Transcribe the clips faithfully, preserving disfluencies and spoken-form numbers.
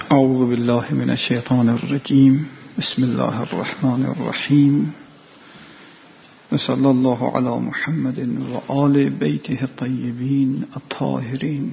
اعوذ بالله من الشیطان الرجیم. بسم الله الرحمن الرحیم. وصلی الله علی محمد و آل بیته الطیبین الطاهرین.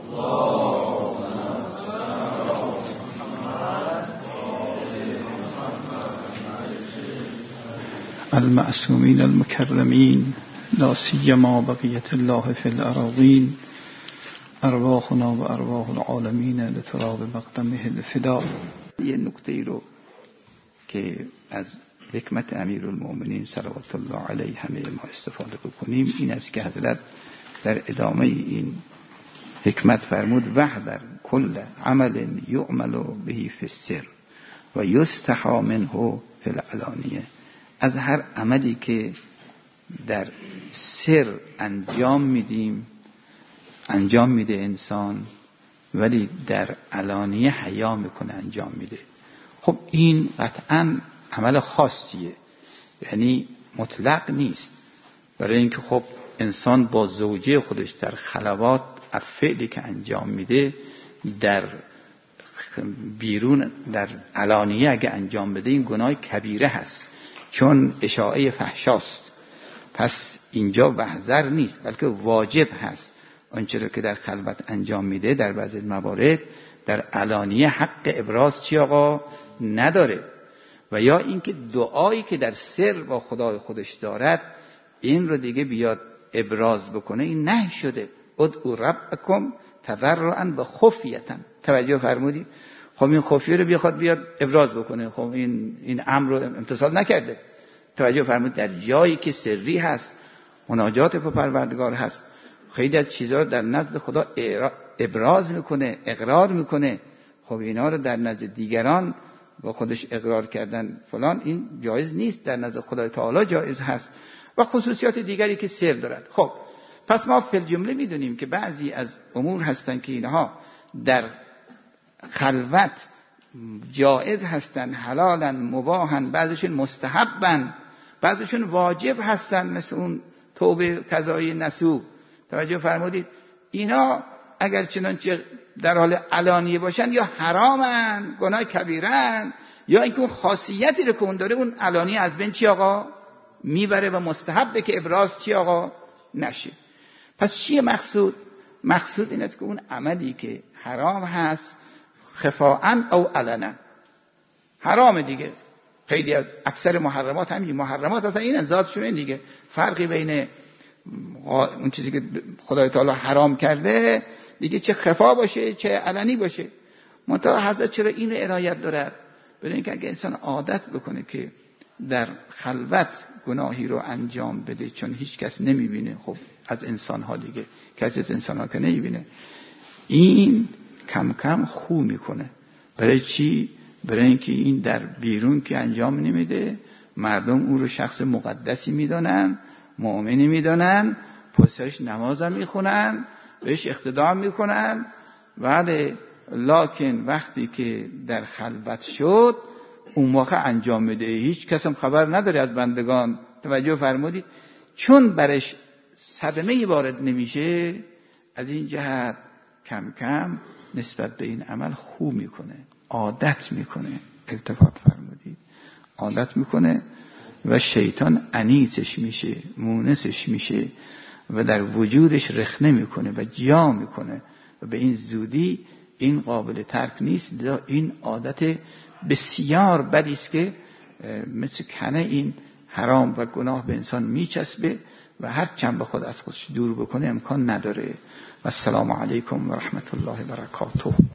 المعصومین المکرمین، لا سیما بقیت الله فی الأراضین. ارواحنا و ارواح العالمین لتراب مقدمه الفدا. یه نکته ای رو که از حکمت امیرالمؤمنین صلوات الله علیه همه ما استفاده بکنیم این است که حضرت در ادامه این حکمت فرمود وحذر کل عمل یعمل به فی السر و یستحی منه فی العلانیه. از هر عملی که در سر انجام میدیم انجام میده انسان، ولی در علانیه حیا میکنه انجام میده. خب این قطعا عمل خاصیه، یعنی مطلق نیست، برای اینکه خب انسان با زوجه خودش در خلوات فعلی که انجام میده در بیرون در علانیه اگه انجام بده این گناه کبیره هست، چون اشاعه فحشاست. پس اینجا وحذر نیست بلکه واجب هست. آنچه را که در خلوت انجام میده در بعضی موارد در علانیه حق ابراز چی آقا نداره. و یا اینکه دعایی که در سر با خدای خودش دارد این رو دیگه بیاد ابراز بکنه، این نهی شده. ادعوا ربکم تضرعا و خفیة. توجه فرمودید؟ خب این خفیه رو بیاد بیاد ابراز بکنه، خب این این امر رو امتثال نکرده. توجه فرمودید؟ در جایی که سری هست، مناجات با پروردگار هست، خیلی از چیزها رو در نزد خدا ابراز میکنه، اقرار میکنه. خب اینا رو در نزد دیگران با خودش اقرار کردن فلان این جایز نیست، در نزد خدای تعالی جایز هست. و خصوصیات دیگری که سر دارد. خب پس ما فی الجمله میدونیم که بعضی از امور هستن که اینها در خلوت جایز هستن، حلالن، مباحن، بعضیشون مستحبن، بعضیشون واجب هستن، مثل اون توبه قضایی نسوح. توجه فرمودید؟ اینا اگر چنانچه در حال علانیه باشن یا حرامن، گناه کبیرن، یا اینکه اون خاصیتی رو که اون داره اون علانیه از بین چی آقا میبره و مستحبه که ابراز چی آقا نشه. پس چیه مقصود؟ مقصود این است که اون عملی که حرام هست خفاءً او علنا حرام دیگه. خیلی از اکثر محرمات همین محرمات اصلا این ذاتشون این دیگه، فرقی بین اون چیزی که خدای تعالی حرام کرده دیگه چه خفا باشه چه علنی باشه. منتها حضرت چرا این رو عنایت دارد؟ برای اینکه اگه انسان عادت بکنه که در خلوت گناهی رو انجام بده چون هیچ کس نمیبینه، خب از انسان ها دیگه کسی از انسان ها که نمیبینه، این کم کم خو میکنه. برای چی؟ برای اینکه این در بیرون که انجام نمیده، مردم او رو شخص مقدسی میدانن، مؤمنی میدانن، پسرش نماز هم میخونن، بهش اقتدا میکنن. بعد لکن وقتی که در خلوت شد اون موقع انجام میده، هیچ کس هم خبر نداره از بندگان. توجه فرمودید؟ چون برش صدمه وارد نمیشه، از این جهت کم کم نسبت به این عمل خو میکنه، عادت میکنه. التفات فرمودید؟ عادت میکنه و شیطان انیسش میشه، مونسش میشه و در وجودش رخنه میکنه و جا میکنه و به این زودی این قابل ترک نیست. این عادت بسیار بدی است که مثل کنه این حرام و گناه به انسان میچسبه و هر چند به خود از خودش دور بکنه امکان نداره. و السلام علیکم و رحمت الله و برکاته.